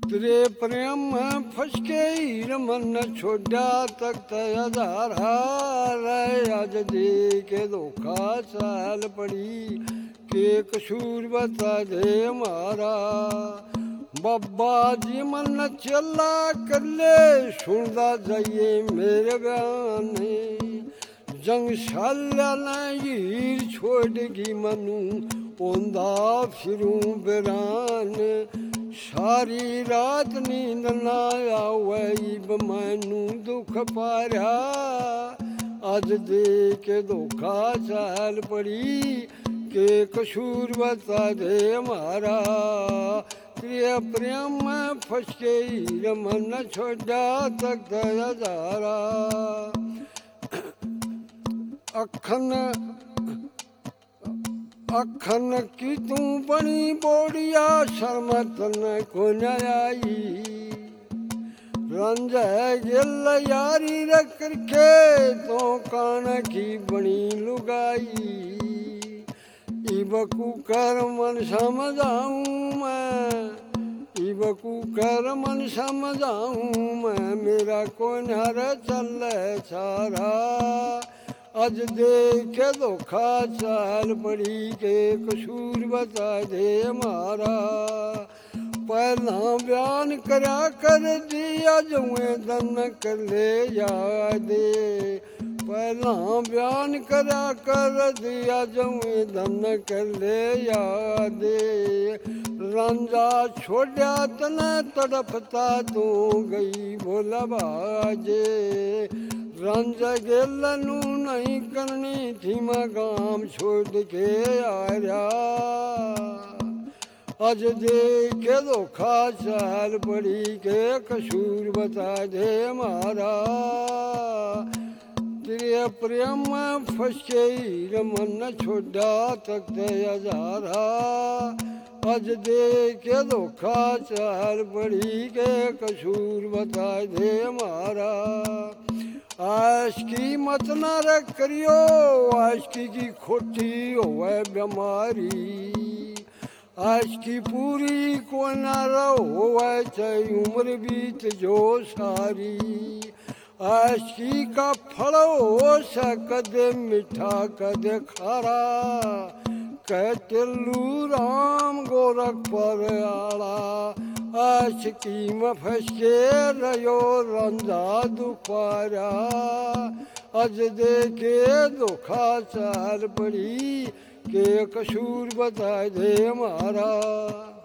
तेरे प्रेम में फंस के हीर मन छोड़ा तख्त अजारा रे आज दे के धोखा साल पड़ी के कसूर बता दे हमारा बाबा जी मन चला कर ले सुनदा जाइए मेरे बयान जंग शाला हीर छोड़गी मनु ओंदा फिरूं बिरान सारी रात नींद ना आवे मैनू दुख पारा अज दे के धोखा चाल पड़ी के कसूर बता दे हमारा तेरे प्रेम में फंस के हीर मन छोड़ा तख्त अजारा अखन की तू बनी बोड़िया शर्मत न को न आई रंज है गिल यारी रख के तो कान की बनी लुगाई इबकू कर मन समझाऊं मैं इबकू कर मन समझाऊं मैं मेरा को नर चल सारा अज दे के धोखा चाल पड़ी के कसूर बता दे हमारा पहला बयान करा कर दिया जुए दन कर ले यादे पहला बयान करा कर दिया जुए दन कर ले यादे रंजा छोड़ा तना तड़पता तू गई भोला बाजे रंज गेलनू नहीं करनी थी मकाम छोड़ के आया अज दे के धोखा चाल पड़ी के कसूर बता दे हमारा तेरे प्रेम में फंस के हीर मन छोड़ा तख्त अजारा अज दे के धोखा चाल पड़ी के कसूर बता दे हमारा आशिकी मत न रख करियो आशिकी की खोटी होवे बीमारी आशिकी पूरी को न होवे चाहे उम्र बीत जो सारी आशिकी का फल हो कदे मीठा कदे खारा कहते लू राम गोरख पर आला आशिकी में फंस के रहो रंजा दुपारा अज दे के धोखा चाल पड़ी के कसूर बता दे हमारा।